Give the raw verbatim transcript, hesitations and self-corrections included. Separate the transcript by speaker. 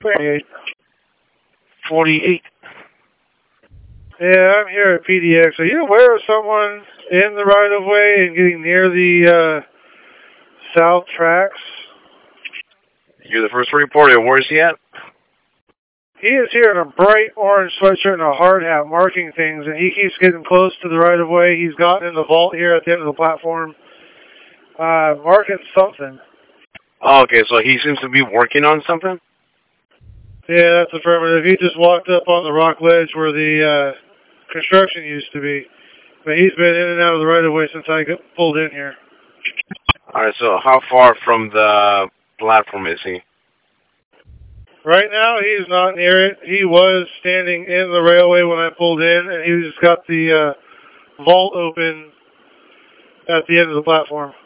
Speaker 1: twenty-eight.
Speaker 2: forty-eight.
Speaker 1: Yeah, I'm here at P D X. Are you aware of someone in the right-of-way and getting near the uh, south tracks?
Speaker 2: You're the first reporter. Where's he at?
Speaker 1: He is here in a bright orange sweatshirt and a hard hat marking things, and he keeps getting close to the right-of-way. He's gotten in the vault here at the end of the platform, uh, marking something.
Speaker 2: Oh, okay, so he seems to be working on something?
Speaker 1: Yeah, that's affirmative. He just walked up on the rock ledge where the uh, construction used to be. But he's been in and out of the right-of-way since I got pulled in here.
Speaker 2: All right, so how far from the platform is he?
Speaker 1: Right now, he's not near it. He was standing in the railway when I pulled in, and he just got the uh, vault open at the end of the platform.